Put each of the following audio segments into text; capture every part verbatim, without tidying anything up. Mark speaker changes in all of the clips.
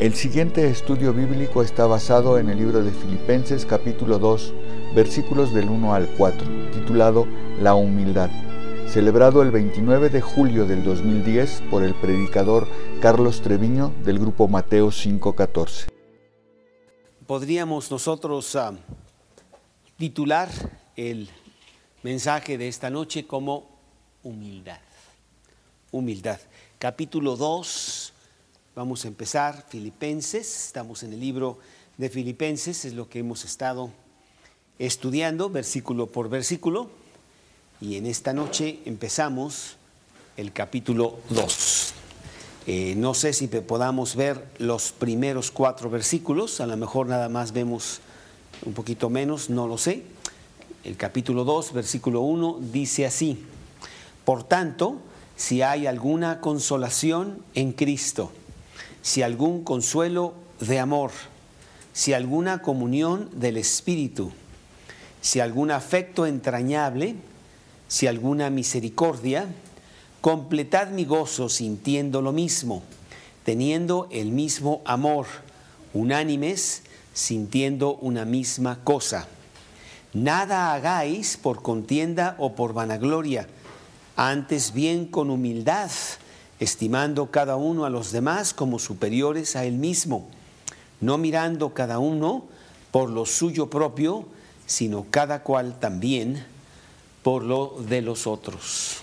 Speaker 1: El siguiente estudio bíblico está basado en el libro de Filipenses capítulo dos, versículos del uno al cuatro, titulado La humildad, celebrado el veintinueve de julio del dos mil diez por el predicador Carlos Treviño del grupo Mateo cinco catorce.
Speaker 2: Podríamos nosotros uh, titular el mensaje de esta noche como humildad. Humildad. Capítulo dos, vamos a empezar, Filipenses, estamos en el libro de Filipenses, es lo que hemos estado estudiando versículo por versículo, y en esta noche empezamos el capítulo dos. Eh, no sé si podamos ver los primeros cuatro versículos, a lo mejor nada más vemos un poquito menos, no lo sé. El capítulo dos, versículo uno, dice así: por tanto, si hay alguna consolación en Cristo, si algún consuelo de amor, si alguna comunión del Espíritu, si algún afecto entrañable, si alguna misericordia, completad mi gozo sintiendo lo mismo, teniendo el mismo amor, unánimes, sintiendo una misma cosa. Nada hagáis por contienda o por vanagloria, antes bien con humildad, estimando cada uno a los demás como superiores a él mismo, no mirando cada uno por lo suyo propio, sino cada cual también por lo de los otros.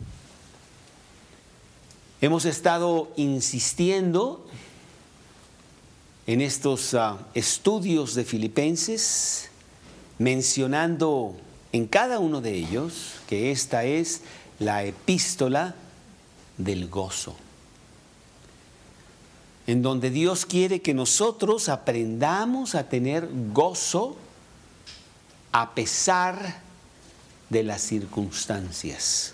Speaker 2: Hemos estado insistiendo en estos uh, estudios de Filipenses, mencionando en cada uno de ellos que esta es la epístola del gozo, en donde Dios quiere que nosotros aprendamos a tener gozo a pesar de las circunstancias.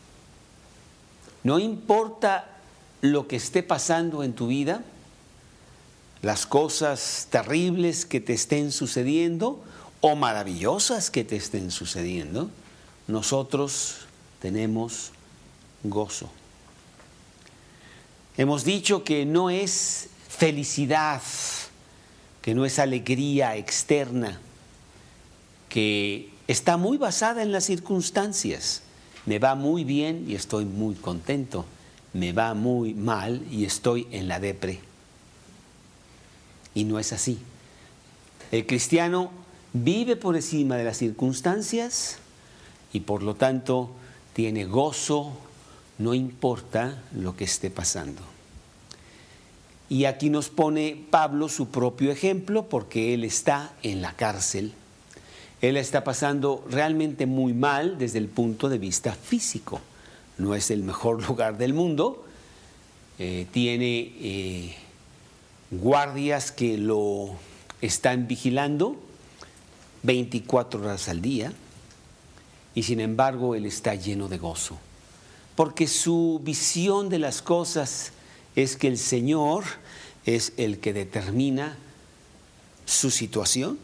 Speaker 2: No importa lo que esté pasando en tu vida, las cosas terribles que te estén sucediendo o maravillosas que te estén sucediendo, nosotros tenemos gozo. Hemos dicho que no es felicidad, que no es alegría externa, que está muy basada en las circunstancias. Me va muy bien y estoy muy contento. Me va muy mal y estoy en la depre. Y no es así. El cristiano vive por encima de las circunstancias y por lo tanto tiene gozo, no importa lo que esté pasando. Y aquí nos pone Pablo su propio ejemplo, porque él está en la cárcel. Él está pasando realmente muy mal desde el punto de vista físico. No es el mejor lugar del mundo. Eh, tiene eh, guardias que lo están vigilando veinticuatro horas al día. Y sin embargo, él está lleno de gozo. Porque su visión de las cosas es que el Señor es el que determina su situación.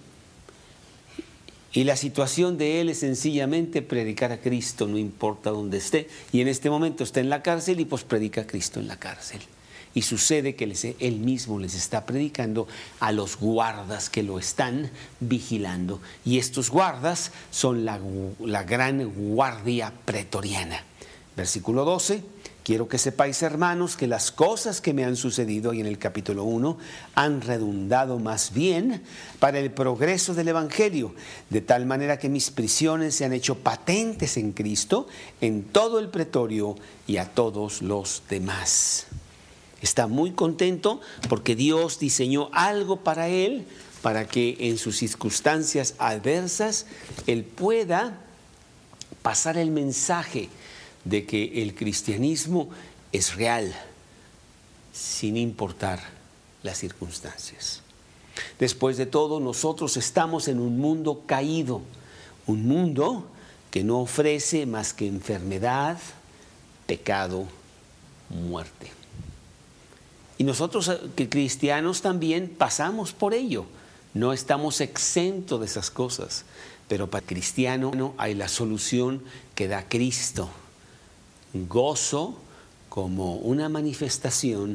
Speaker 2: Y la situación de él es sencillamente predicar a Cristo, no importa dónde esté. Y en este momento está en la cárcel y pues predica a Cristo en la cárcel. Y sucede que les, él mismo les está predicando a los guardas que lo están vigilando. Y estos guardas son la, la gran guardia pretoriana. Versículo doce. Quiero que sepáis, hermanos, que las cosas que me han sucedido, y en el capítulo uno, han redundado más bien para el progreso del Evangelio, de tal manera que mis prisiones se han hecho patentes en Cristo, en todo el pretorio y a todos los demás. Está muy contento porque Dios diseñó algo para él, para que en sus circunstancias adversas él pueda pasar el mensaje de que el cristianismo es real, sin importar las circunstancias. Después de todo, nosotros estamos en un mundo caído, un mundo que no ofrece más que enfermedad, pecado, muerte. Y nosotros, que cristianos, también pasamos por ello. No estamos exentos de esas cosas, pero para el cristiano hay la solución que da Cristo. Gozo como una manifestación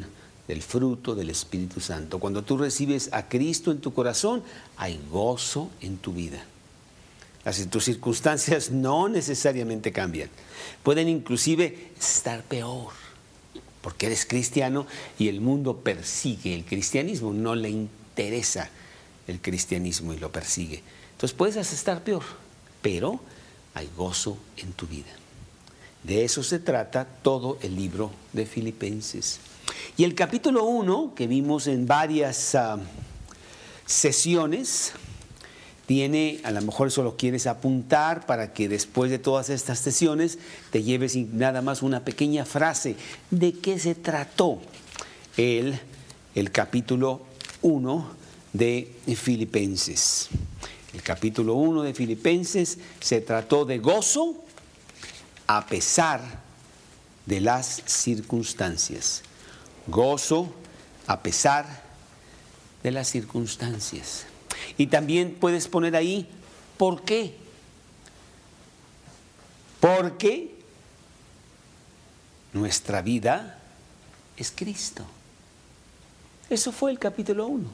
Speaker 2: del fruto del Espíritu Santo. Cuando tú recibes a Cristo en tu corazón, hay gozo en tu vida. Las, tus circunstancias no necesariamente cambian. Pueden inclusive estar peor, porque eres cristiano y el mundo persigue el cristianismo, no le interesa el cristianismo y lo persigue. Entonces puedes hasta estar peor, pero hay gozo en tu vida. De eso se trata todo el libro de Filipenses. Y el capítulo uno, que vimos en varias uh, sesiones, tiene, a lo mejor eso lo quieres apuntar para que después de todas estas sesiones te lleves nada más una pequeña frase. ¿De qué se trató el, el capítulo uno de Filipenses? El capítulo uno de Filipenses se trató de gozo a pesar de las circunstancias. Gozo a pesar de las circunstancias. Y también puedes poner ahí, ¿por qué? Porque nuestra vida es Cristo. Eso fue el capítulo uno.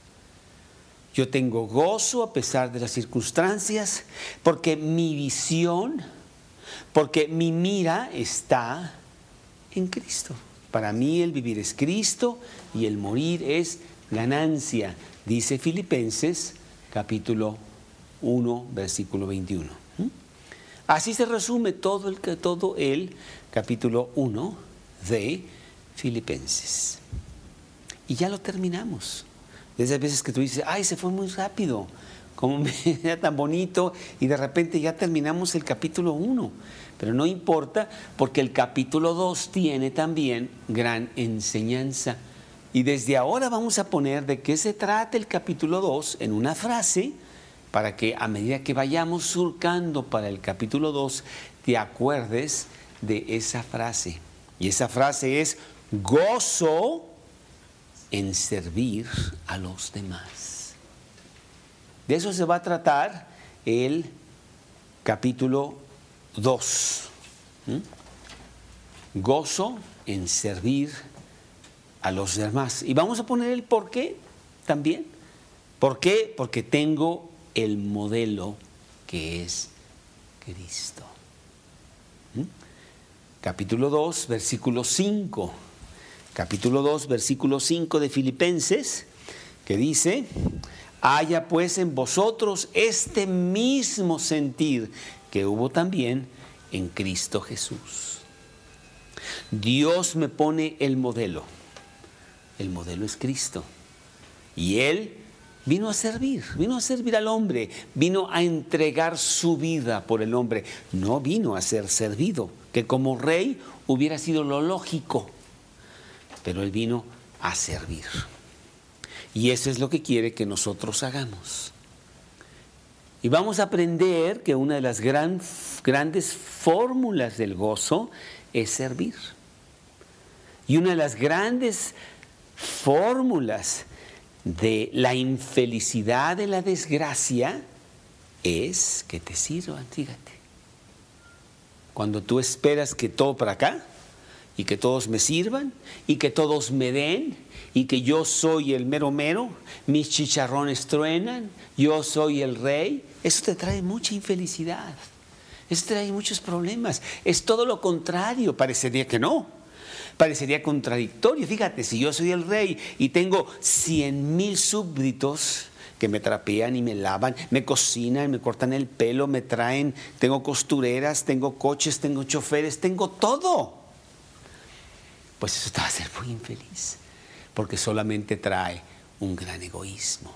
Speaker 2: Yo tengo gozo a pesar de las circunstancias, porque mi visión, porque mi mira está en Cristo. Para mí el vivir es Cristo y el morir es ganancia, dice Filipenses capítulo uno, versículo veintiuno. Así se resume todo el, todo el capítulo uno de Filipenses. Y ya lo terminamos. De esas veces que tú dices, ay, se fue muy rápido, como me era tan bonito, y de repente ya terminamos el capítulo uno. Pero no importa, porque el capítulo dos tiene también gran enseñanza. Y desde ahora vamos a poner de qué se trata el capítulo dos en una frase, para que a medida que vayamos surcando para el capítulo dos, te acuerdes de esa frase. Y esa frase es gozo en servir a los demás. De eso se va a tratar el capítulo dos. ¿Mm? Gozo en servir a los demás. Y vamos a poner el por qué también. ¿Por qué? Porque tengo el modelo que es Cristo. ¿Mm? Capítulo dos, versículo cinco. Capítulo dos, versículo cinco de Filipenses, que dice: haya pues en vosotros este mismo sentir que hubo también en Cristo Jesús. Dios me pone el modelo. El modelo es Cristo. Y Él vino a servir, vino a servir al hombre, vino a entregar su vida por el hombre. No vino a ser servido, que como rey hubiera sido lo lógico. Pero Él vino a servir. Y eso es lo que quiere que nosotros hagamos. Y vamos a aprender que una de las gran, grandes fórmulas del gozo es servir. Y una de las grandes fórmulas de la infelicidad, de la desgracia, es que te sirvan, fíjate. Cuando tú esperas que todo para acá, y que todos me sirvan, y que todos me den, y que yo soy el mero mero, mis chicharrones truenan, yo soy el rey, eso te trae mucha infelicidad, eso te trae muchos problemas. Es todo lo contrario, parecería que no, parecería contradictorio. Fíjate, si yo soy el rey y tengo cien mil súbditos que me trapean y me lavan, me cocinan, me cortan el pelo, me traen, tengo costureras, tengo coches, tengo choferes, tengo todo, pues eso te va a hacer muy infeliz, porque solamente trae un gran egoísmo.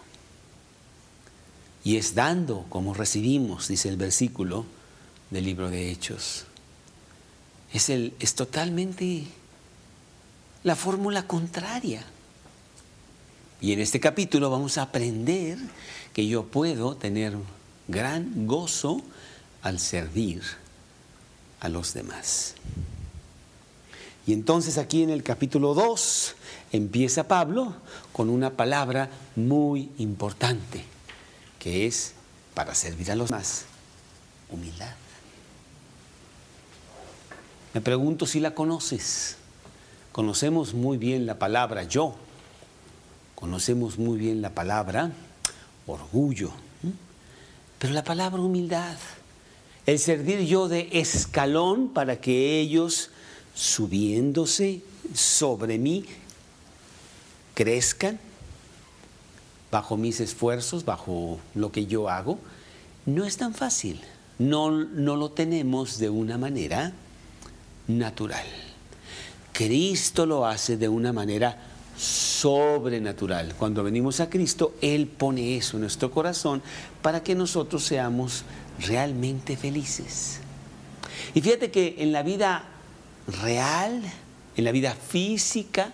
Speaker 2: Y es dando como recibimos, dice el versículo del libro de Hechos. Es, el, es totalmente la fórmula contraria. Y en este capítulo vamos a aprender que yo puedo tener gran gozo al servir a los demás. Y entonces aquí en el capítulo dos empieza Pablo con una palabra muy importante, que es, para servir a los demás, humildad. Me pregunto si la conoces. conocemos muy bien la palabra yo, conocemos muy bien la palabra orgullo, pero la palabra humildad, el servir yo de escalón para que ellos, subiéndose sobre mí, crezcan bajo mis esfuerzos, bajo lo que yo hago, no es tan fácil. No, no lo tenemos de una manera natural. Cristo lo hace de una manera sobrenatural. Cuando venimos a Cristo, Él pone eso en nuestro corazón para que nosotros seamos realmente felices. Y fíjate que en la vida real, en la vida física,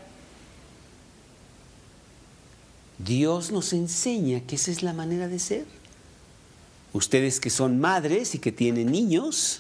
Speaker 2: Dios nos enseña que esa es la manera de ser. Ustedes que son madres y que tienen niños,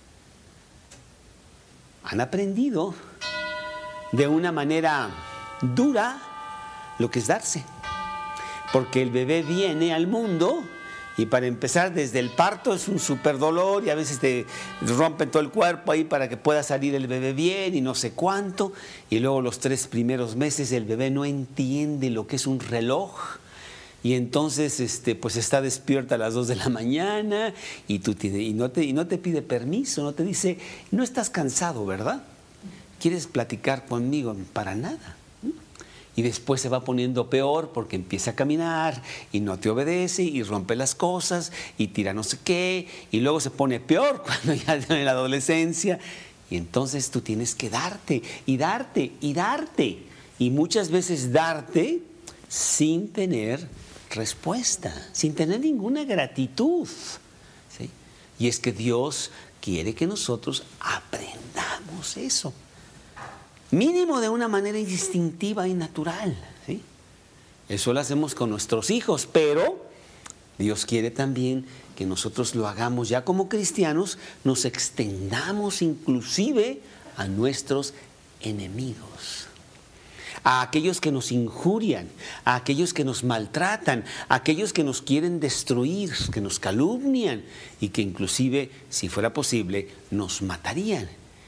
Speaker 2: han aprendido de una manera dura lo que es darse. Porque el bebé viene al mundo y para empezar desde el parto es un súper dolor y a veces te rompen todo el cuerpo ahí para que pueda salir el bebé bien y no sé cuánto. Y luego los tres primeros meses el bebé no entiende lo que es un reloj. Y entonces este, pues está despierta a las dos de la mañana y, tú te, y, no te, y no te pide permiso, no te dice, no estás cansado, ¿verdad? ¿Quieres platicar conmigo? Para nada. Y después se va poniendo peor porque empieza a caminar y no te obedece y rompe las cosas y tira no sé qué. Y luego se pone peor cuando ya tiene la adolescencia. Y entonces tú tienes que darte y darte y darte. Y muchas veces darte sin tener respuesta, sin tener ninguna gratitud, ¿sí? Y es que Dios quiere que nosotros aprendamos eso, mínimo de una manera instintiva y natural, ¿sí? Eso lo hacemos con nuestros hijos, pero Dios quiere también que nosotros lo hagamos ya como cristianos, nos extendamos inclusive a nuestros enemigos, a aquellos que nos injurian, a aquellos que nos maltratan, a aquellos que nos quieren destruir, que nos calumnian y que inclusive, si fuera posible, nos matarían.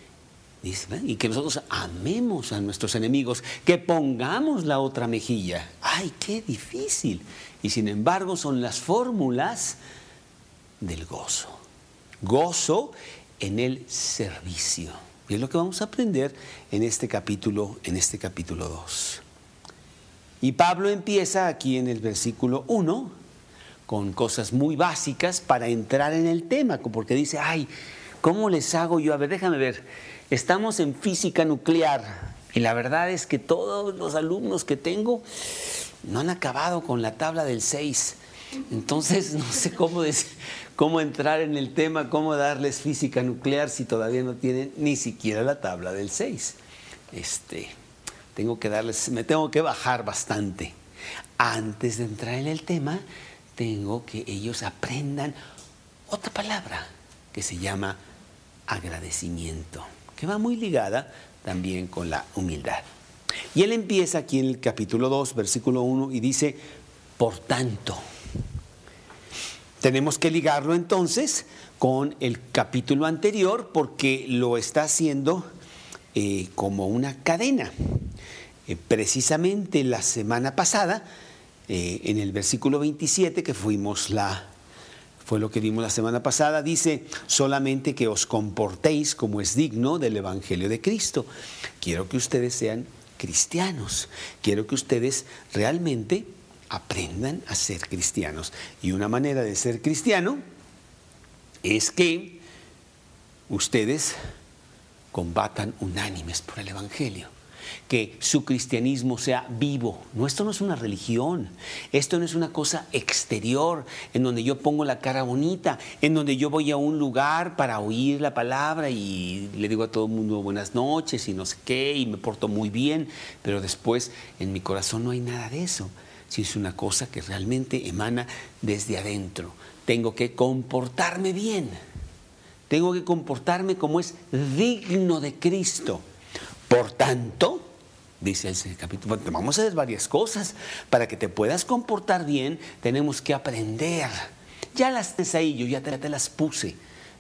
Speaker 2: Y que nosotros amemos a nuestros enemigos, que pongamos la otra mejilla. ¡Ay, qué difícil! Y sin embargo son las fórmulas del gozo. Gozo en el servicio. Y es lo que vamos a aprender en este capítulo, en este capítulo dos. Y Pablo empieza aquí en el versículo uno con cosas muy básicas para entrar en el tema, porque dice, ay, ¿cómo les hago yo? A ver, déjame ver. Estamos en física nuclear y la verdad es que todos los alumnos que tengo no han acabado con la tabla del seis. Entonces no sé cómo, decir, cómo entrar en el tema, cómo darles física nuclear si todavía no tienen ni siquiera la tabla del seis. Este, tengo que darles, me tengo que bajar bastante. Antes de entrar en el tema, tengo que ellos aprendan otra palabra que se llama agradecimiento, que va muy ligada también con la humildad. Y él empieza aquí en el capítulo dos, versículo uno, y dice, por tanto. Tenemos que ligarlo entonces con el capítulo anterior porque lo está haciendo eh, como una cadena. Eh, precisamente la semana pasada, eh, en el versículo veintisiete, que fuimos la, fue lo que vimos la semana pasada, dice, solamente que os comportéis como es digno del Evangelio de Cristo. Quiero que ustedes sean cristianos, quiero que ustedes realmente aprendan a ser cristianos. Y una manera de ser cristiano es que ustedes combatan unánimes por el Evangelio, que su cristianismo sea vivo. No, esto no es una religión, esto no es una cosa exterior en donde yo pongo la cara bonita, en donde yo voy a un lugar para oír la palabra y le digo a todo el mundo buenas noches y no sé qué y me porto muy bien, pero después en mi corazón no hay nada de eso. Si es una cosa que realmente emana desde adentro. Tengo que comportarme bien. Tengo que comportarme como es digno de Cristo. Por tanto, dice el capítulo, vamos a hacer varias cosas. Para que te puedas comportar bien, tenemos que aprender. Ya las tienes ahí, yo ya te, te las puse.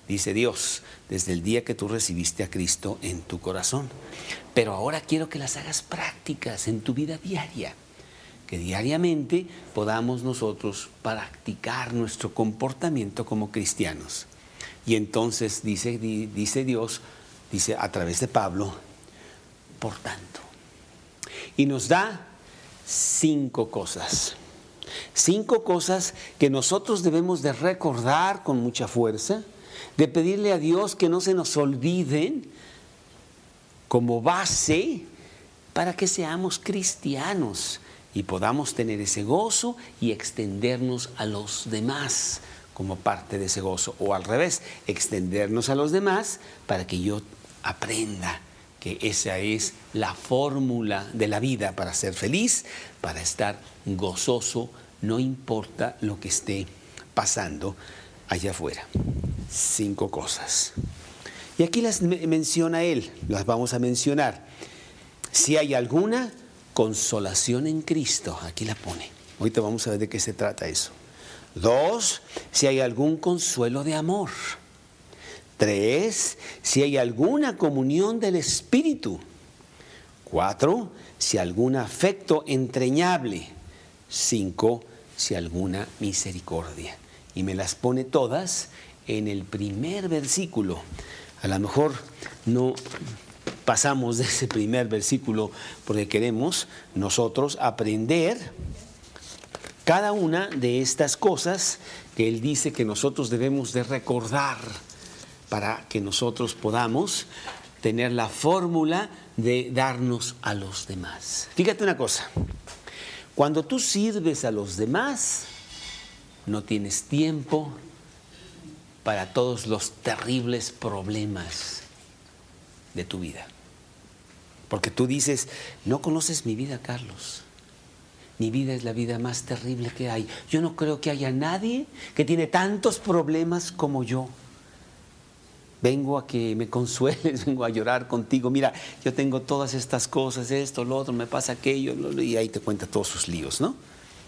Speaker 2: dice Dios, desde el día que tú recibiste a Cristo en tu corazón. Pero ahora quiero que las hagas prácticas en tu vida diaria, que diariamente podamos nosotros practicar nuestro comportamiento como cristianos. Y entonces dice, dice Dios, dice a través de Pablo, por tanto. Y nos da cinco cosas. Cinco cosas que nosotros debemos de recordar con mucha fuerza, de pedirle a Dios que no se nos olviden como base para que seamos cristianos y podamos tener ese gozo y extendernos a los demás como parte de ese gozo. O al revés, extendernos a los demás para que yo aprenda que esa es la fórmula de la vida para ser feliz, para estar gozoso, no importa lo que esté pasando allá afuera. Cinco cosas. Y aquí las menciona él, las vamos a mencionar. Si hay alguna consolación en Cristo, aquí la pone. Ahorita vamos a ver de qué se trata eso. Dos, si hay algún consuelo de amor. Tres, si hay alguna comunión del Espíritu. Cuatro, si algún afecto entrañable. Cinco, si alguna misericordia. Y me las pone todas en el primer versículo. A lo mejor no pasamos de ese primer versículo porque queremos nosotros aprender cada una de estas cosas que él dice que nosotros debemos de recordar para que nosotros podamos tener la fórmula de darnos a los demás. Fíjate una cosa, cuando tú sirves a los demás, no tienes tiempo para todos los terribles problemas de tu vida. Porque tú dices, no conoces mi vida, Carlos. Mi vida es la vida más terrible que hay. Yo no creo que haya nadie que tiene tantos problemas como yo. Vengo a que me consueles, vengo a llorar contigo. Mira, yo tengo todas estas cosas, esto, lo otro, me pasa aquello, y ahí te cuenta todos sus líos, ¿no?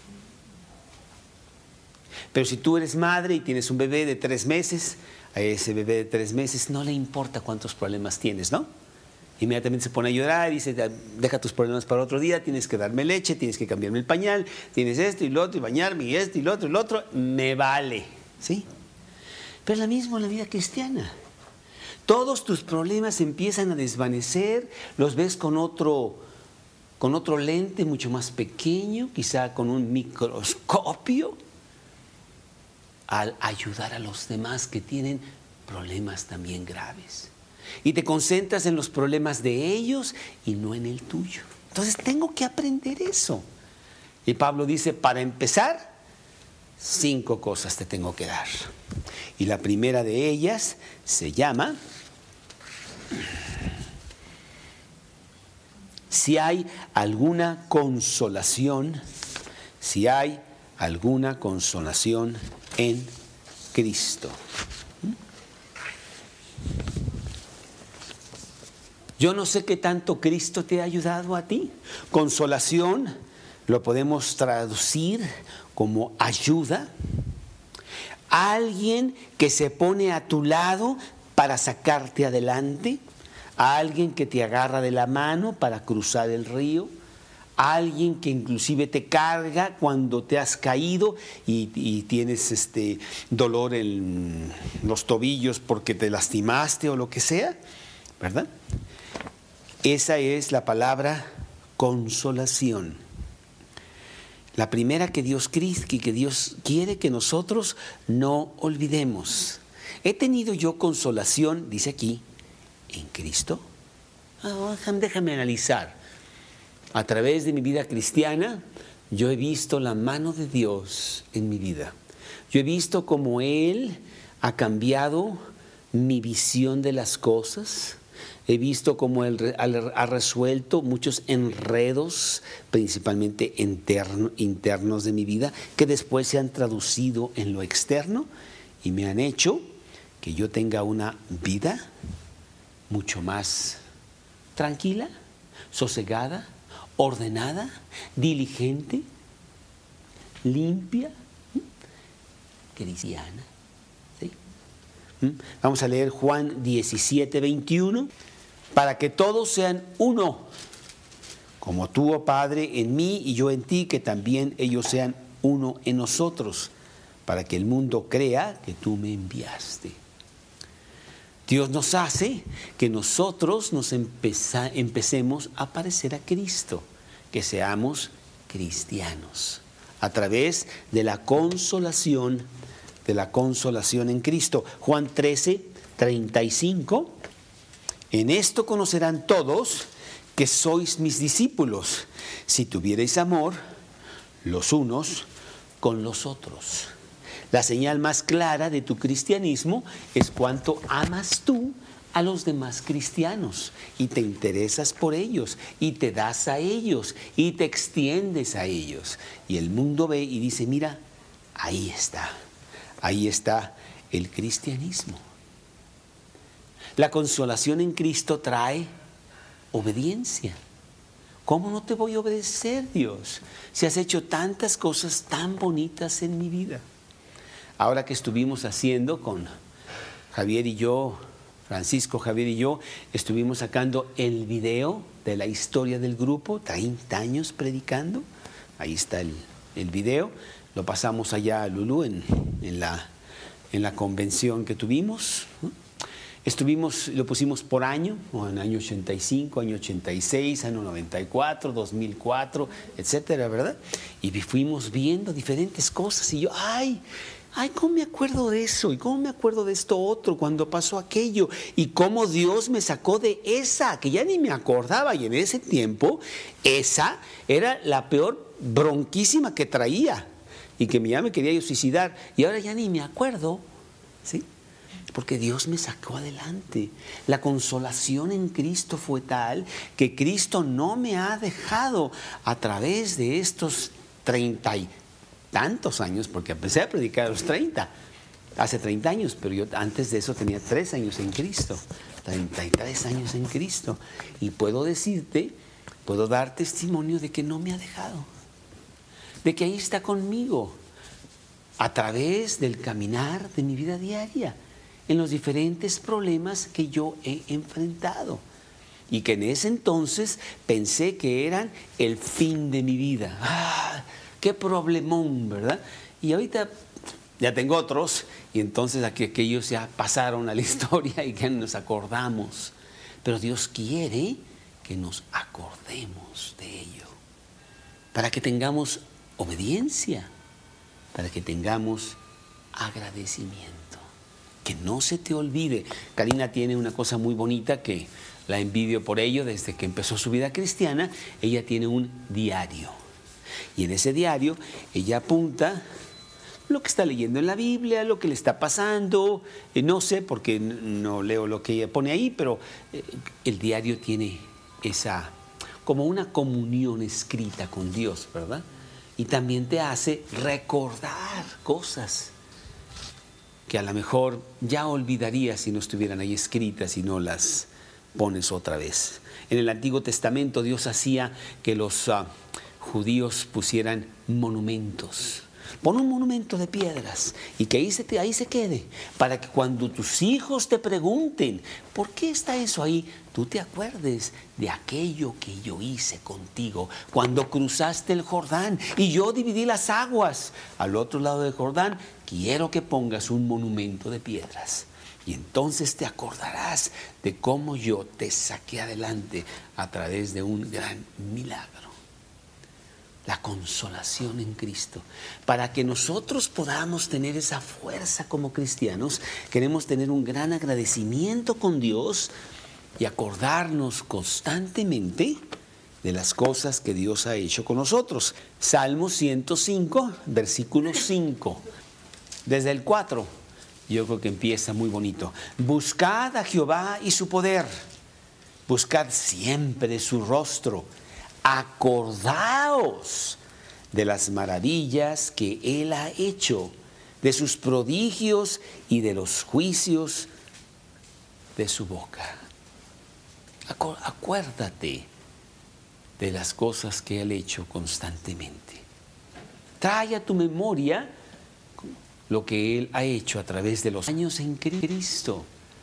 Speaker 2: Pero si tú eres madre y tienes un bebé de tres meses, a ese bebé de tres meses no le importa cuántos problemas tienes, ¿no? Inmediatamente se pone a llorar y dice, deja tus problemas para otro día, tienes que darme leche, tienes que cambiarme el pañal, tienes esto y lo otro, y bañarme, y esto y lo otro y lo otro, me vale, ¿sí? Pero es lo mismo en la vida cristiana. Todos tus problemas empiezan a desvanecer, los ves con otro, con otro lente mucho más pequeño, quizá con un microscopio, al ayudar a los demás que tienen problemas también graves. Y te concentras en los problemas de ellos y no en el tuyo. Entonces tengo que aprender eso. Y Pablo dice, para empezar, cinco cosas te tengo que dar. Y la primera de ellas se llama, si hay alguna consolación, si hay alguna consolación en Cristo. Yo no sé qué tanto Cristo te ha ayudado a ti. Consolación lo podemos traducir como ayuda. Alguien que se pone a tu lado para sacarte adelante. Alguien que te agarra de la mano para cruzar el río. Alguien que inclusive te carga cuando te has caído y, y tienes este dolor en los tobillos porque te lastimaste o lo que sea, ¿verdad? Esa es la palabra consolación. La primera que Dios que que Dios quiere que nosotros no olvidemos. He tenido yo consolación, dice aquí, en Cristo. Oh, déjame analizar. A través de mi vida cristiana, yo he visto la mano de Dios en mi vida. Yo he visto cómo Él ha cambiado mi visión de las cosas. He visto cómo Él ha resuelto muchos enredos, principalmente interno, internos de mi vida, que después se han traducido en lo externo y me han hecho que yo tenga una vida mucho más tranquila, sosegada, ordenada, diligente, limpia, cristiana, ¿sí? ¿Mm? Vamos a leer Juan diecisiete, veintiuno. Para que todos sean uno, como tú, oh Padre, en mí y yo en ti, que también ellos sean uno en nosotros, para que el mundo crea que tú me enviaste. Dios nos hace que nosotros nos empeza, empecemos a parecer a Cristo, que seamos cristianos, a través de la consolación, de la consolación en Cristo. Juan trece, treinta y cinco. En esto conocerán todos que sois mis discípulos, si tuvierais amor los unos con los otros. La señal más clara de tu cristianismo es cuánto amas tú a los demás cristianos y te interesas por ellos y te das a ellos y te extiendes a ellos. Y el mundo ve y dice, mira, ahí está, ahí está el cristianismo. La consolación en Cristo trae obediencia. ¿Cómo no te voy a obedecer, Dios, si has hecho tantas cosas tan bonitas en mi vida? Ahora que estuvimos haciendo con Javier y yo, Francisco, Javier y yo, estuvimos sacando el video de la historia del grupo, treinta años predicando. Ahí está el, el video. Lo pasamos allá a Lulú en, en, la, en la convención que tuvimos. Estuvimos, lo pusimos por año, en año ochenta y cinco, año ochenta y seis, año noventa y cuatro, dos mil cuatro, etcétera, ¿verdad? Y fuimos viendo diferentes cosas y yo, ay, ay, ¿cómo me acuerdo de eso? ¿Y cómo me acuerdo de esto otro cuando pasó aquello? Y cómo Dios me sacó de esa, que ya ni me acordaba. Y en ese tiempo, esa era la peor bronquísima que traía y que ya me quería yo suicidar. Y ahora ya ni me acuerdo, ¿sí? Porque Dios me sacó adelante. La consolación en Cristo fue tal que Cristo no me ha dejado a través de estos treinta y tantos años, porque empecé a predicar a los treinta, hace treinta años, pero yo antes de eso tenía tres años en Cristo, treinta y tres años en Cristo. Y puedo decirte, puedo dar testimonio de que no me ha dejado, de que ahí está conmigo, a través del caminar de mi vida diaria, en los diferentes problemas que yo he enfrentado y que en ese entonces pensé que eran el fin de mi vida. ¡Ah, qué problemón!, ¿verdad? Y ahorita ya tengo otros y entonces aquellos ya pasaron a la historia y que nos acordamos. Pero Dios quiere que nos acordemos de ello para que tengamos obediencia, para que tengamos agradecimiento. Que no se te olvide. Karina tiene una cosa muy bonita que la envidio por ello desde que empezó su vida cristiana. Ella tiene un diario. Y en ese diario ella apunta lo que está leyendo en la Biblia, lo que le está pasando. Eh, no sé porque no leo lo que ella pone ahí, pero eh, el diario tiene esa, como una comunión escrita con Dios, ¿verdad? Y también te hace recordar cosas que a lo mejor ya olvidarías si no estuvieran ahí escritas y no las pones otra vez. En el Antiguo Testamento Dios hacía que los uh, judíos pusieran monumentos. Pon un monumento de piedras y que ahí se, te, ahí se quede, para que cuando tus hijos te pregunten, ¿por qué está eso ahí?, tú te acuerdes de aquello que yo hice contigo cuando cruzaste el Jordán y yo dividí las aguas al otro lado del Jordán. Quiero que pongas un monumento de piedras y entonces te acordarás de cómo yo te saqué adelante a través de un gran milagro. La consolación en Cristo. Para que nosotros podamos tener esa fuerza como cristianos, queremos tener un gran agradecimiento con Dios y acordarnos constantemente de las cosas que Dios ha hecho con nosotros. Salmo ciento cinco, versículo cinco. Desde el cuatro, yo creo que empieza muy bonito. Buscad a Jehová y su poder. Buscad siempre su rostro. Acordaos de las maravillas que Él ha hecho, de sus prodigios y de los juicios de su boca. Acuérdate de las cosas que Él ha hecho constantemente. Trae a tu memoria lo que Él ha hecho a través de los años en Cristo,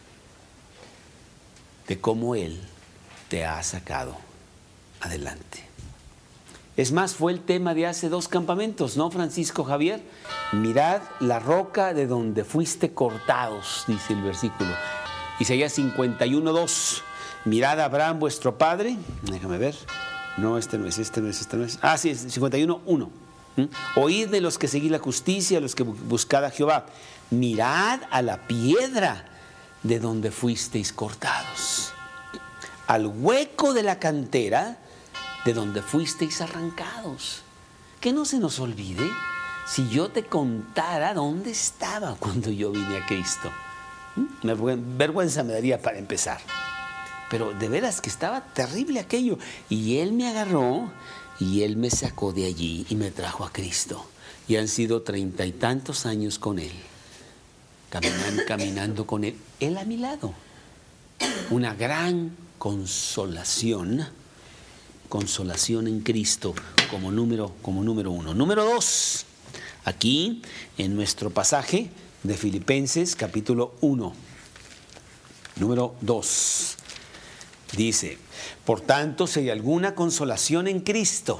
Speaker 2: de cómo Él te ha sacado adelante. Es más, fue el tema de hace dos campamentos, ¿no, Francisco Javier? Mirad la roca de donde fuiste cortados, dice el versículo. Isaías cincuenta y uno, dos. Mirad a Abraham vuestro padre. Déjame ver. No, este no es, este no es, este no es. Ah, sí, es cincuenta y uno, uno. ¿Mm? Oíd de los que seguís la justicia, los que buscad a Jehová. Mirad a la piedra de donde fuisteis cortados, al hueco de la cantera de donde fuisteis arrancados. Que no se nos olvide, si yo te contara dónde estaba cuando yo vine a Cristo. ¿Mm? Vergüenza me daría para empezar. Pero de veras que estaba terrible aquello. Y Él me agarró y Él me sacó de allí y me trajo a Cristo. Y han sido treinta y tantos años con Él. Caminando, caminando con Él. Él a mi lado. Una gran consolación. Consolación en Cristo como número, como número uno. Número dos. Aquí en nuestro pasaje de Filipenses capítulo uno. Número dos. Dice, por tanto, si hay alguna consolación en Cristo,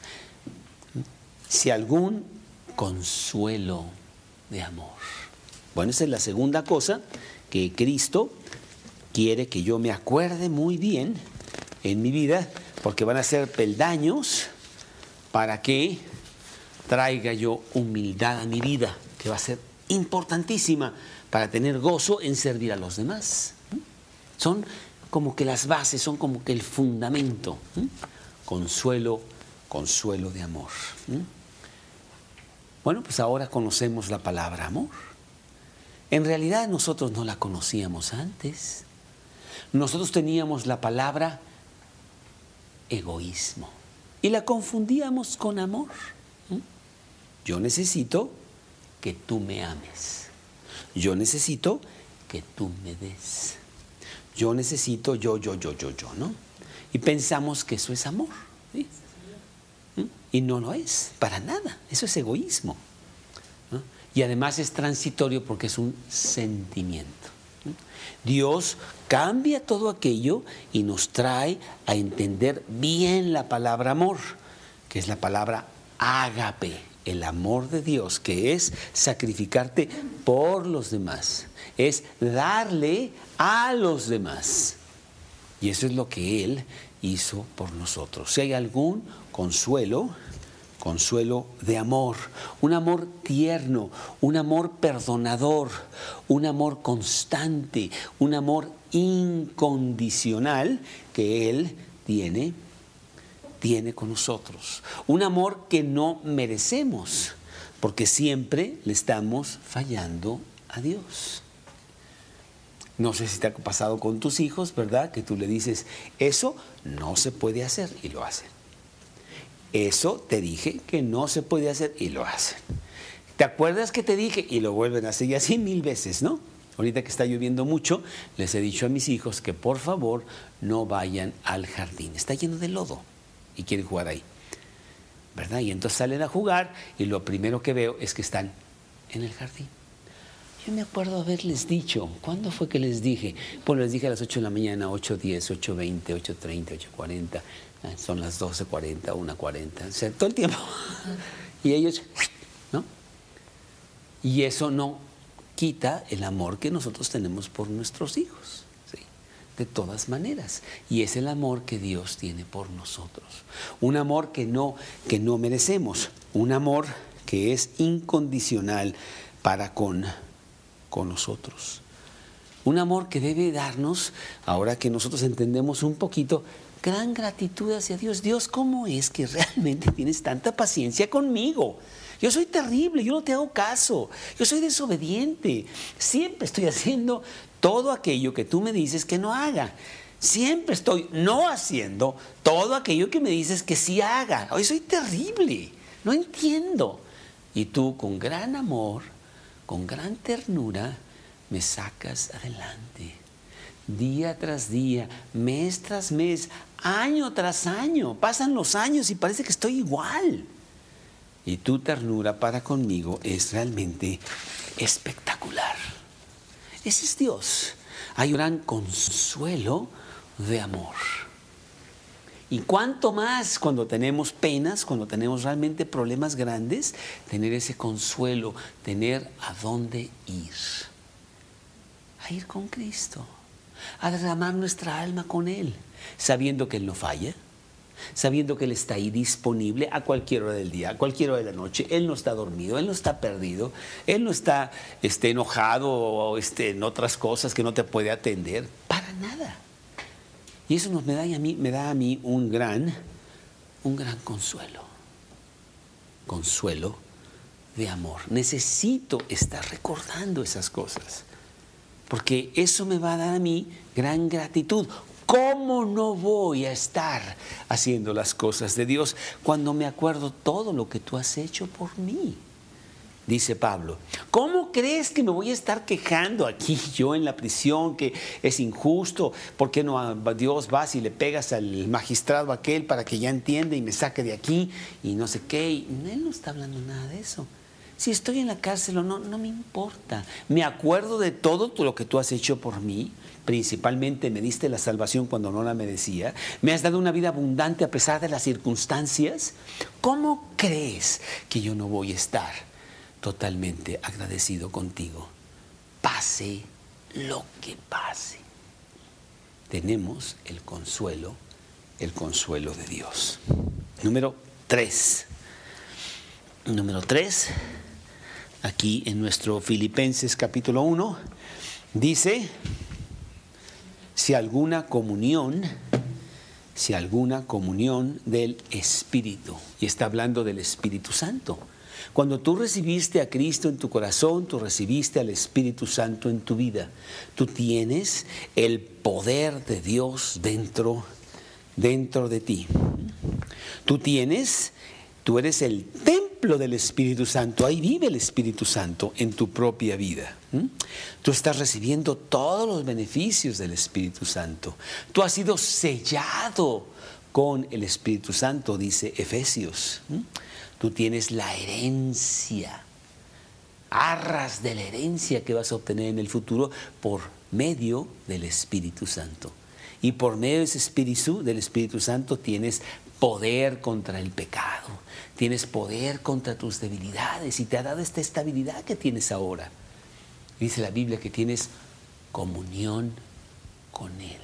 Speaker 2: si algún consuelo de amor. Bueno, esa es la segunda cosa que Cristo quiere que yo me acuerde muy bien en mi vida, porque van a ser peldaños para que traiga yo humildad a mi vida, que va a ser importantísima para tener gozo en servir a los demás. Son como que las bases, son como que el fundamento. ¿Mm? Consuelo, consuelo de amor. ¿Mm? Bueno, pues ahora conocemos la palabra amor. En realidad nosotros no la conocíamos antes. Nosotros teníamos la palabra egoísmo y la confundíamos con amor. ¿Mm? Yo necesito que tú me ames. Yo necesito que tú me des. Yo necesito, yo, yo, yo, yo, yo, ¿no? Y pensamos que eso es amor, ¿sí? ¿Mm? Y no lo es, para nada. Eso es egoísmo, ¿no? Y además es transitorio porque es un sentimiento. ¿Mm? Dios cambia todo aquello y nos trae a entender bien la palabra amor, que es la palabra ágape, el amor de Dios, que es sacrificarte por los demás, es darle a los demás. Y eso es lo que Él hizo por nosotros. Si hay algún consuelo, consuelo de amor, un amor tierno, un amor perdonador, un amor constante, un amor incondicional que Él tiene, tiene con nosotros. Un amor que no merecemos, porque siempre le estamos fallando a Dios. No sé si te ha pasado con tus hijos, ¿verdad? Que tú le dices, eso no se puede hacer, y lo hacen. Eso te dije que no se puede hacer, y lo hacen. ¿Te acuerdas que te dije? Y lo vuelven a hacer, y así mil veces, ¿no? Ahorita que está lloviendo mucho, les he dicho a mis hijos que por favor no vayan al jardín. Está lleno de lodo y quieren jugar ahí, ¿verdad? Y entonces salen a jugar y lo primero que veo es que están en el jardín. Yo me acuerdo haberles dicho, ¿cuándo fue que les dije? Pues les dije a las ocho de la mañana, ocho diez, ocho veinte, ocho treinta, ocho cuarenta, son las doce cuarenta, una cuarenta, o sea, todo el tiempo. Y ellos, ¿no? Y eso no quita el amor que nosotros tenemos por nuestros hijos, ¿sí? De todas maneras. Y es el amor que Dios tiene por nosotros. Un amor que no, que no merecemos, un amor que es incondicional para con con nosotros. Un amor que debe darnos, ahora que nosotros entendemos un poquito, gran gratitud hacia Dios. Dios, ¿cómo es que realmente tienes tanta paciencia conmigo? Yo soy terrible, yo no te hago caso, yo soy desobediente. Siempre estoy haciendo todo aquello que tú me dices que no haga. Siempre estoy no haciendo todo aquello que me dices que sí haga. Hoy soy terrible, no entiendo. Y tú con gran amor, con gran ternura, me sacas adelante. Día tras día, mes tras mes, año tras año. Pasan los años y parece que estoy igual. y tu ternura para conmigo es realmente espectacular. Ese es Dios. Hay un gran consuelo de amor. Y cuánto más cuando tenemos penas, cuando tenemos realmente problemas grandes, tener ese consuelo, tener a dónde ir. A ir con Cristo, a derramar nuestra alma con Él, sabiendo que Él no falla, sabiendo que Él está ahí disponible a cualquier hora del día, a cualquier hora de la noche. Él no está dormido, Él no está perdido, Él no está este, enojado o este, en otras cosas que no te puede atender, para nada. Y eso nos me da a mí, me da a mí un gran, un gran consuelo, consuelo de amor. Necesito estar recordando esas cosas, porque eso me va a dar a mí gran gratitud. ¿Cómo no voy a estar haciendo las cosas de Dios cuando me acuerdo todo lo que tú has hecho por mí? Dice Pablo, ¿cómo crees que me voy a estar quejando aquí yo en la prisión, que es injusto? ¿Por qué no a Dios vas y le pegas al magistrado aquel para que ya entienda y me saque de aquí y no sé qué? Y él no está hablando nada de eso. Si estoy en la cárcel o no, no me importa. Me acuerdo de todo lo que tú has hecho por mí. Principalmente me diste la salvación cuando no la merecía. Me has dado una vida abundante a pesar de las circunstancias. ¿Cómo crees que yo no voy a estar totalmente agradecido contigo? Pase lo que pase. Tenemos el consuelo, el consuelo de Dios. Número tres. Número tres. Aquí en nuestro Filipenses capítulo uno, dice, si alguna comunión, si alguna comunión del Espíritu, y está hablando del Espíritu Santo. Cuando tú recibiste a Cristo en tu corazón, tú recibiste al Espíritu Santo en tu vida. Tú tienes el poder de Dios dentro, dentro de ti. Tú tienes, tú eres el templo del Espíritu Santo. Ahí vive el Espíritu Santo en tu propia vida. ¿Mm? Tú estás recibiendo todos los beneficios del Espíritu Santo. Tú has sido sellado con el Espíritu Santo, dice Efesios. ¿Mm? Tú tienes la herencia, arras de la herencia que vas a obtener en el futuro por medio del Espíritu Santo. Y por medio de ese Espíritu, del Espíritu Santo, tienes poder contra el pecado, tienes poder contra tus debilidades y te ha dado esta estabilidad que tienes ahora. Dice la Biblia que tienes comunión con Él.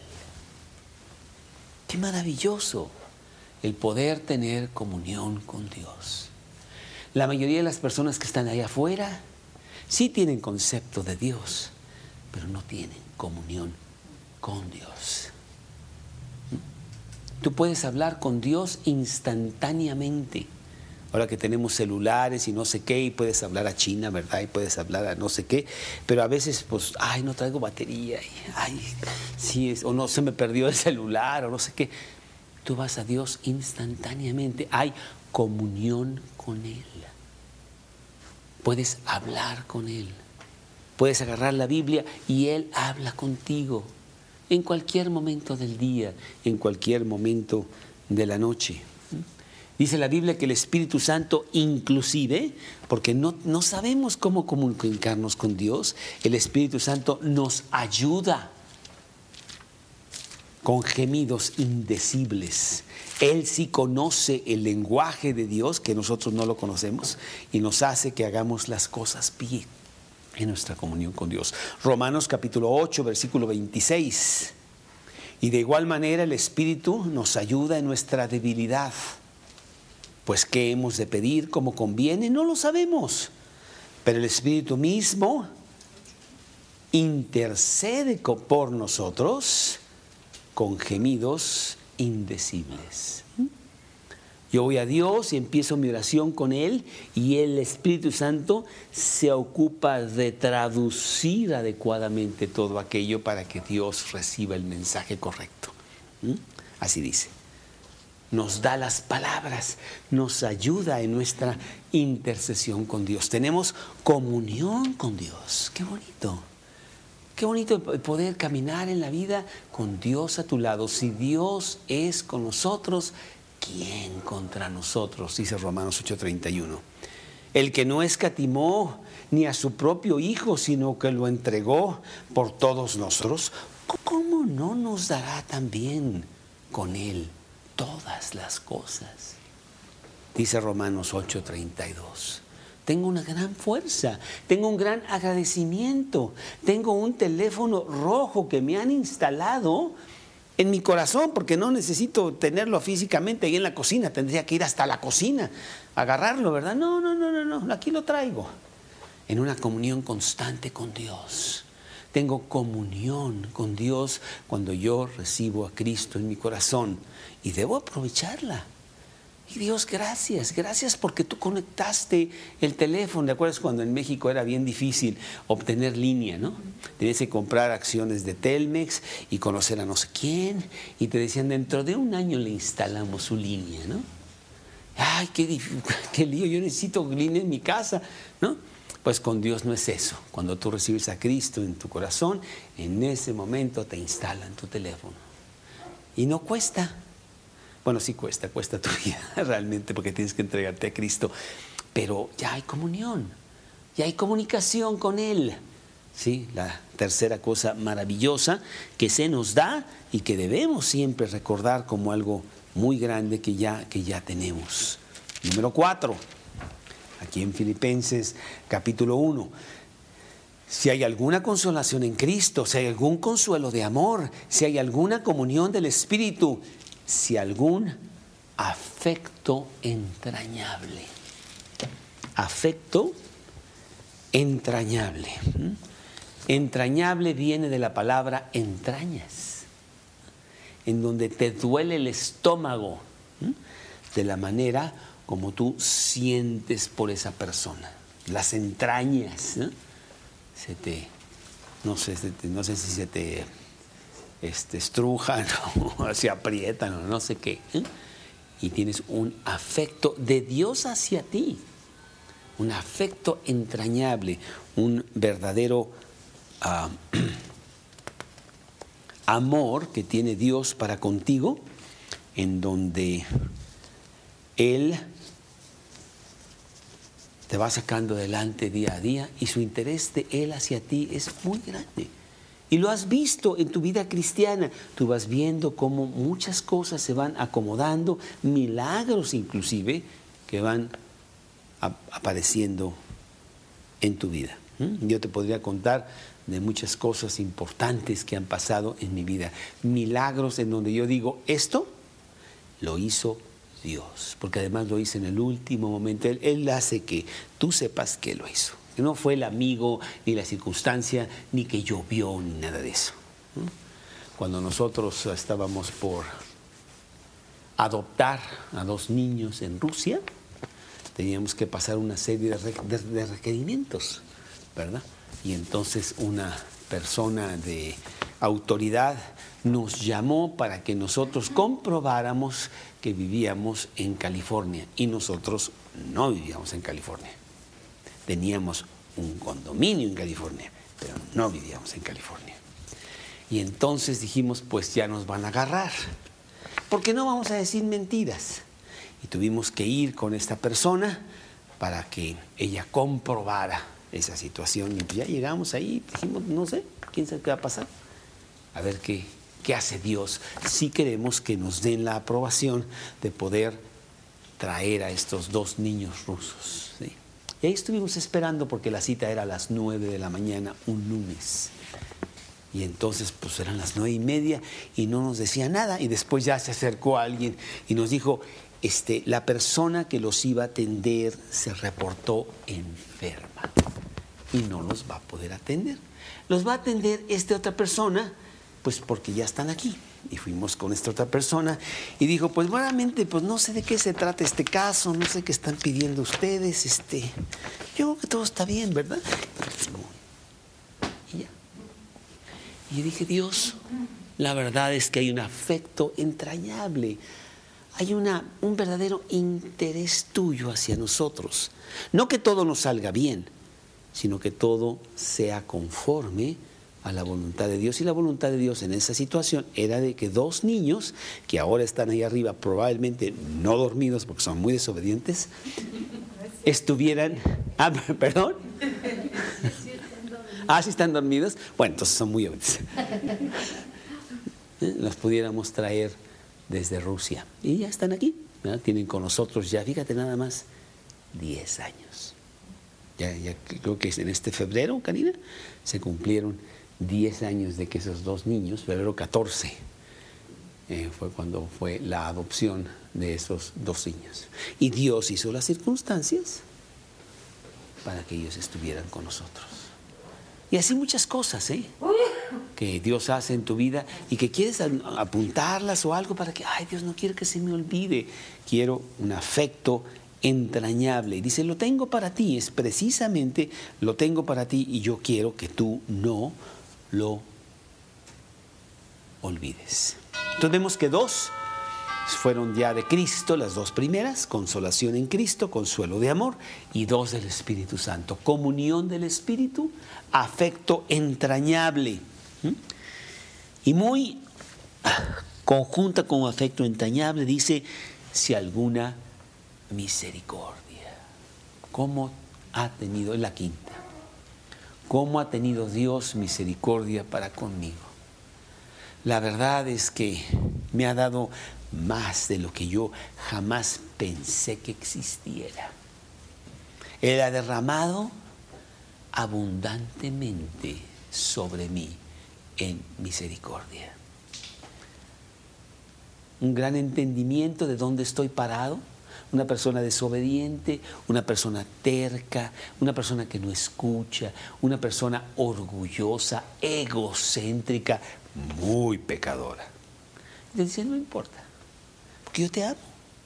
Speaker 2: ¡Qué maravilloso el poder tener comunión con Dios! La mayoría de las personas que están allá afuera sí tienen concepto de Dios, pero no tienen comunión con Dios. Tú puedes hablar con Dios instantáneamente. Ahora que tenemos celulares y no sé qué, y puedes hablar a China, ¿verdad? Y puedes hablar a no sé qué, pero a veces, pues, ay, no traigo batería, y, ay, sí, es, o no, se me perdió el celular, o no sé qué. Tú vas a Dios instantáneamente. Hay comunión con Él. Puedes hablar con Él. Puedes agarrar la Biblia y Él habla contigo. En cualquier momento del día, en cualquier momento de la noche. Dice la Biblia que el Espíritu Santo inclusive, porque no, no sabemos cómo comunicarnos con Dios, el Espíritu Santo nos ayuda con gemidos indecibles. Él sí conoce el lenguaje de Dios, que nosotros no lo conocemos, y nos hace que hagamos las cosas bien en nuestra comunión con Dios. Romanos capítulo ocho, versículo veintiséis. Y de igual manera el Espíritu nos ayuda en nuestra debilidad. Pues ¿qué hemos de pedir como conviene? No lo sabemos. Pero el Espíritu mismo intercede por nosotros con gemidos indecibles. Yo voy a Dios y empiezo mi oración con Él, y el Espíritu Santo se ocupa de traducir adecuadamente todo aquello para que Dios reciba el mensaje correcto. ¿Mm? Así dice. Nos da las palabras, nos ayuda en nuestra intercesión con Dios. Tenemos comunión con Dios. ¡Qué bonito! Qué bonito poder caminar en la vida con Dios a tu lado. Si Dios es con nosotros, ¿quién contra nosotros? Dice Romanos ocho treinta y uno. El que no escatimó ni a su propio Hijo, sino que lo entregó por todos nosotros, ¿cómo no nos dará también con Él todas las cosas? Dice Romanos ocho treinta y dos. Tengo una gran fuerza, tengo un gran agradecimiento, tengo un teléfono rojo que me han instalado en mi corazón, porque no necesito tenerlo físicamente ahí en la cocina, tendría que ir hasta la cocina, agarrarlo, ¿verdad? No, no, no, no, no, aquí lo traigo, en una comunión constante con Dios. Tengo comunión con Dios cuando yo recibo a Cristo en mi corazón y debo aprovecharla. Y Dios, gracias, gracias porque tú conectaste el teléfono. ¿Te acuerdas cuando en México era bien difícil obtener línea, no? Tenías que comprar acciones de Telmex y conocer a no sé quién. Y te decían, dentro de un año le instalamos su línea, ¿no? Ay, qué, qué lío, yo necesito línea en mi casa, ¿no? Pues con Dios no es eso. Cuando tú recibes a Cristo en tu corazón, en ese momento te instalan tu teléfono. Y no cuesta. Bueno, sí cuesta, cuesta tu vida realmente porque tienes que entregarte a Cristo. Pero ya hay comunión, ya hay comunicación con Él. Sí, la tercera cosa maravillosa que se nos da y que debemos siempre recordar como algo muy grande que ya, que ya tenemos. Número cuatro, aquí en Filipenses capítulo uno. Si hay alguna consolación en Cristo, si hay algún consuelo de amor, si hay alguna comunión del Espíritu, si algún afecto entrañable. Afecto entrañable. Entrañable viene de la palabra entrañas, en donde te duele el estómago, de la manera como tú sientes por esa persona. Las entrañas, ¿eh? se te, no sé, se te, no sé si se te este, estrujan o se aprietan o no sé qué, ¿eh? Y tienes un afecto de Dios hacia ti, un afecto entrañable, un verdadero uh, amor que tiene Dios para contigo, en donde Él te va sacando adelante día a día y su interés de Él hacia ti es muy grande. Y lo has visto en tu vida cristiana. Tú vas viendo cómo muchas cosas se van acomodando, milagros inclusive, que van a- apareciendo en tu vida. ¿Mm? Yo te podría contar de muchas cosas importantes que han pasado en mi vida. Milagros en donde yo digo, esto lo hizo Dios, porque además lo hizo en el último momento. Él, él hace que tú sepas que lo hizo. Que no fue el amigo, ni la circunstancia, ni que llovió, ni nada de eso. Cuando nosotros estábamos por adoptar a dos niños en Rusia, teníamos que pasar una serie de, re, de, de requerimientos, ¿verdad? Y entonces una persona de autoridad nos llamó para que nosotros comprobáramos que vivíamos en California, y nosotros no vivíamos en California. Teníamos un condominio en California, pero no vivíamos en California. Y entonces dijimos, pues ya nos van a agarrar, porque no vamos a decir mentiras. Y tuvimos que ir con esta persona para que ella comprobara esa situación. Y ya llegamos ahí, dijimos, no sé, quién sabe qué va a pasar. A ver qué, qué hace Dios. Si queremos que nos den la aprobación de poder traer a estos dos niños rusos, ¿sí? Y ahí estuvimos esperando porque la cita era a las nueve de la mañana, un lunes. Y entonces pues eran las nueve y media y no nos decía nada. Y después ya se acercó alguien y nos dijo, este, la persona que los iba a atender se reportó enferma y no los va a poder atender. Los va a atender esta otra persona, pues porque ya están aquí. Y fuimos con esta otra persona y dijo, pues nuevamente, pues no sé de qué se trata este caso, no sé qué están pidiendo ustedes, este, yo creo que todo está bien, ¿verdad? Y ya. Y yo dije, Dios, la verdad es que hay un afecto entrañable, hay una, un verdadero interés tuyo hacia nosotros. No que todo nos salga bien, sino que todo sea conforme a la voluntad de Dios. Y la voluntad de Dios en esa situación era de que dos niños, que ahora están ahí arriba, probablemente no dormidos porque son muy desobedientes, estuvieran... Ah, perdón. Ah, sí están dormidos. Bueno, entonces son muy obedientes. Los pudiéramos traer desde Rusia. Y ya están aquí, ¿verdad? Tienen con nosotros ya, fíjate nada más, diez años. Ya, ya creo que en este febrero, Karina, se cumplieron diez años de que esos dos niños, febrero catorce, eh, fue cuando fue la adopción de esos dos niños. Y Dios hizo las circunstancias para que ellos estuvieran con nosotros. Y así muchas cosas, ¿eh? que Dios hace en tu vida y que quieres apuntarlas o algo para que, ay, Dios no quiere que se me olvide. Quiero un afecto entrañable. Y dice, lo tengo para ti, es precisamente lo tengo para ti y yo quiero que tú no lo olvides. Entonces vemos que dos fueron ya de Cristo, las dos primeras, consolación en Cristo, consuelo de amor, y dos del Espíritu Santo, comunión del Espíritu, afecto entrañable. ¿Mm? Y muy conjunta con afecto entrañable dice, si alguna misericordia. ¿Cómo ha tenido, es la quinta, cómo ha tenido Dios misericordia para conmigo? La verdad es que me ha dado más de lo que yo jamás pensé que existiera. Él ha derramado abundantemente sobre mí en misericordia. Un gran entendimiento de dónde estoy parado. Una persona desobediente, una persona terca, una persona que no escucha, una persona orgullosa, egocéntrica, muy pecadora. Y te dice, no importa, porque yo te amo.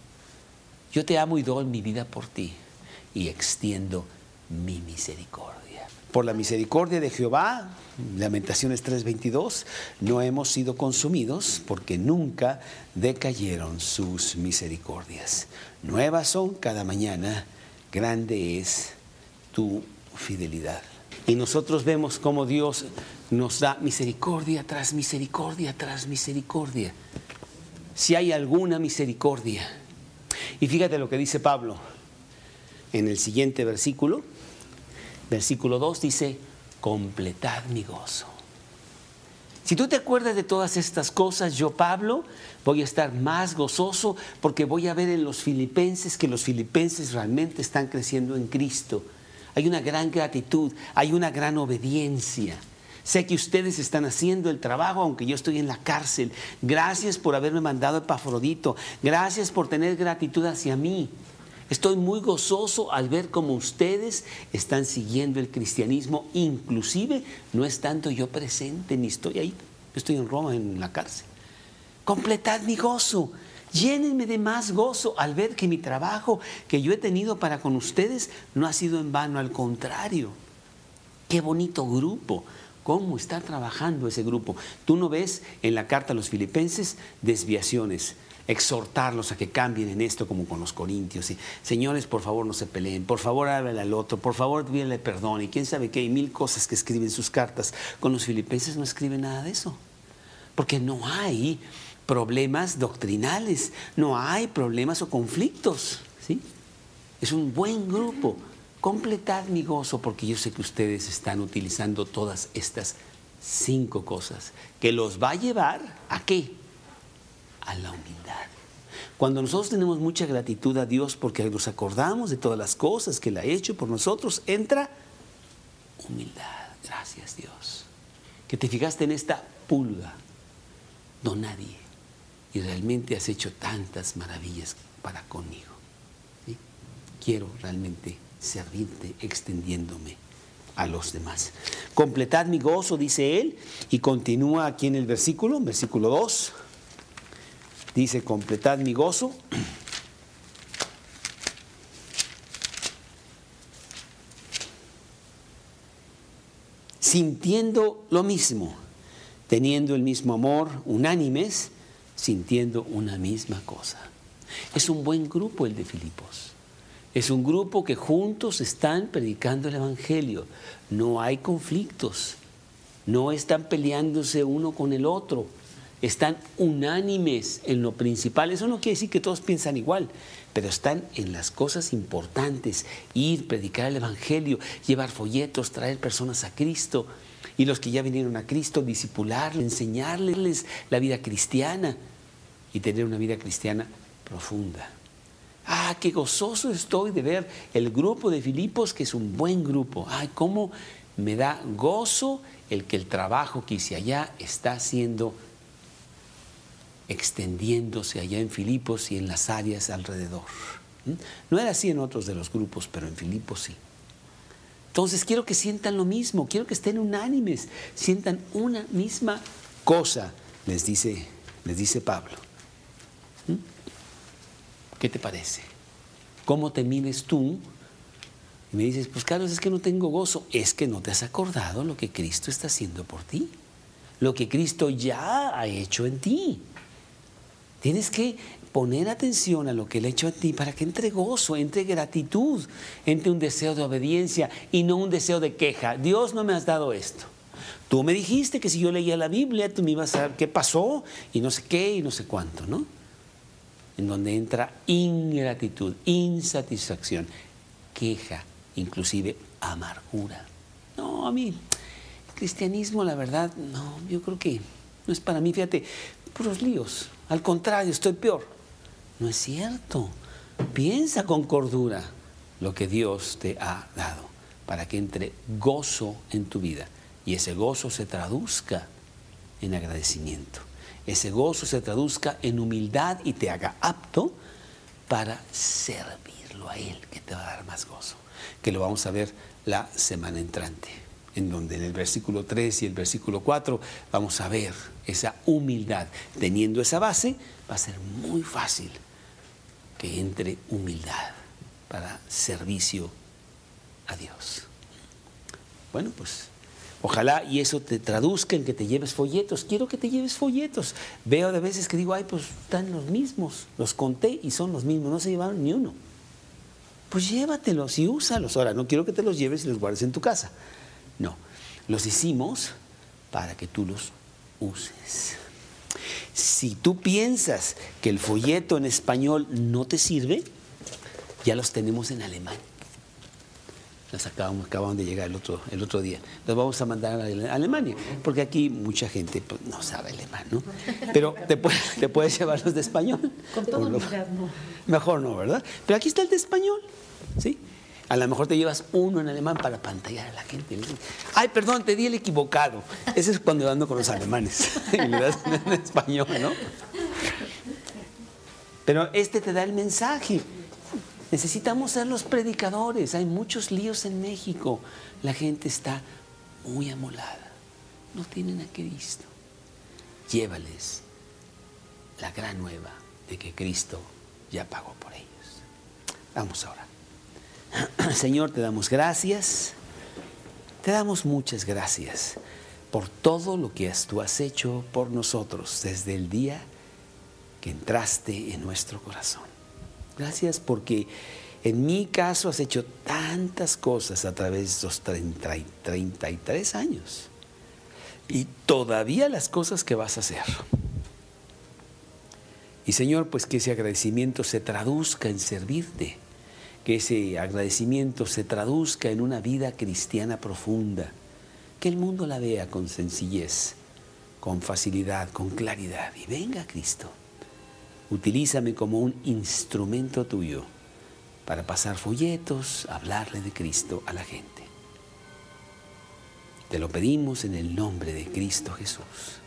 Speaker 2: Yo te amo y doy mi vida por ti y extiendo mi misericordia. Por la misericordia de Jehová, Lamentaciones tres veintidós, no hemos sido consumidos porque nunca decayeron sus misericordias. Nuevas son cada mañana, grande es tu fidelidad. Y nosotros vemos cómo Dios nos da misericordia tras misericordia tras misericordia. Si hay alguna misericordia. Y fíjate lo que dice Pablo en el siguiente versículo. Versículo dos dice, completad mi gozo. Si tú te acuerdas de todas estas cosas, yo, Pablo, voy a estar más gozoso porque voy a ver en los filipenses que los filipenses realmente están creciendo en Cristo. Hay una gran gratitud, hay una gran obediencia. Sé que ustedes están haciendo el trabajo aunque yo estoy en la cárcel. Gracias por haberme mandado Epafrodito. Gracias por tener gratitud hacia mí. Estoy muy gozoso al ver cómo ustedes están siguiendo el cristianismo, inclusive no estando yo presente ni estoy ahí. Estoy en Roma, en la cárcel. Completad mi gozo. Llénenme de más gozo al ver que mi trabajo que yo he tenido para con ustedes no ha sido en vano, al contrario. Qué bonito grupo. ¿Cómo está trabajando ese grupo? Tú no ves en la carta a los filipenses desviaciones. Exhortarlos a que cambien en esto como con los corintios. Y, señores, por favor no se peleen, por favor háblale al otro, por favor pídele perdón y quién sabe qué, hay mil cosas que escriben sus cartas. Con los filipenses no escriben nada de eso, porque no hay problemas doctrinales, no hay problemas o conflictos, ¿sí? Es un buen grupo. Completad mi gozo porque yo sé que ustedes están utilizando todas estas cinco cosas que los va a llevar ¿a qué? A la humildad. Cuando nosotros tenemos mucha gratitud a Dios porque nos acordamos de todas las cosas que Él ha hecho por nosotros, entra humildad. Gracias, Dios, que te fijaste en esta pulga, no nadie, y realmente has hecho tantas maravillas para conmigo, ¿sí? Quiero realmente servirte extendiéndome a los demás. Completad mi gozo, dice Él, y continúa aquí en el versículo, versículo dos. Dice, completad mi gozo. Sintiendo lo mismo, teniendo el mismo amor, unánimes, sintiendo una misma cosa. Es un buen grupo el de Filipos. Es un grupo que juntos están predicando el Evangelio. No hay conflictos. No están peleándose uno con el otro. Están unánimes en lo principal. Eso no quiere decir que todos piensan igual, pero están en las cosas importantes. Ir, predicar el Evangelio, llevar folletos, traer personas a Cristo. Y los que ya vinieron a Cristo, discipularles, enseñarles la vida cristiana y tener una vida cristiana profunda. Ah, qué gozoso estoy de ver el grupo de Filipos, que es un buen grupo. Ay, cómo me da gozo el que el trabajo que hice allá está haciendo extendiéndose allá en Filipos y en las áreas alrededor. No era así en otros de los grupos, pero en Filipos sí. Entonces quiero que sientan lo mismo, quiero que estén unánimes, sientan una misma cosa, les dice, les dice Pablo. ¿Qué te parece? ¿Cómo te mides tú? Y me dices, pues Carlos, es que no tengo gozo. Es que no te has acordado lo que Cristo está haciendo por ti, lo que Cristo ya ha hecho en ti. Tienes que poner atención a lo que Él ha hecho en ti para que entre gozo, entre gratitud, entre un deseo de obediencia y no un deseo de queja. Dios, no me has dado esto. Tú me dijiste que si yo leía la Biblia, tú me ibas a saber qué pasó y no sé qué y no sé cuánto, ¿no? En donde entra ingratitud, insatisfacción, queja, inclusive amargura. No, a mí, el cristianismo, la verdad, no, yo creo que no es para mí, fíjate, puros líos. Al contrario, estoy peor. No es cierto. Piensa con cordura lo que Dios te ha dado para que entre gozo en tu vida y ese gozo se traduzca en agradecimiento. Ese gozo se traduzca en humildad y te haga apto para servirlo a Él, que te va a dar más gozo. Que lo vamos a ver la semana entrante, en donde en el versículo tres y el versículo cuatro vamos a ver esa humildad. Teniendo esa base, va a ser muy fácil que entre humildad para servicio a Dios. Bueno, pues ojalá y eso te traduzca en que te lleves folletos. Quiero que te lleves folletos. Veo de veces que digo, ay, pues están los mismos. Los conté y son los mismos, no se llevaron ni uno. Pues llévatelos y úsalos. Ahora, no quiero que te los lleves y los guardes en tu casa. No, los hicimos para que tú los uses. Si tú piensas que el folleto en español no te sirve, ya los tenemos en alemán. Los acabamos, acaban de llegar el otro, el otro día. Los vamos a mandar a Alemania, porque aquí mucha gente pues, no sabe alemán, ¿no? Pero te, puede, te puedes llevar los de español.
Speaker 3: Con todo humildad, no.
Speaker 2: Mejor no, ¿verdad? Pero aquí está el de español, ¿sí? A lo mejor te llevas uno en alemán para pantallar a la gente. Ay, perdón, te di el equivocado. Ese es cuando ando con los alemanes. Y le das en español, ¿no? Pero este te da el mensaje. Necesitamos ser los predicadores. Hay muchos líos en México. La gente está muy amolada. No tienen a Cristo. Llévales la gran nueva de que Cristo ya pagó por ellos. Vamos ahora. Señor, te damos gracias, te damos muchas gracias por todo lo que tú has hecho por nosotros desde el día que entraste en nuestro corazón. Gracias porque en mi caso has hecho tantas cosas a través de estos treinta, treinta y tres años y todavía las cosas que vas a hacer. Y Señor, pues que ese agradecimiento se traduzca en servirte. Que ese agradecimiento se traduzca en una vida cristiana profunda, que el mundo la vea con sencillez, con facilidad, con claridad. Y venga Cristo, utilízame como un instrumento tuyo para pasar folletos, hablarle de Cristo a la gente. Te lo pedimos en el nombre de Cristo Jesús.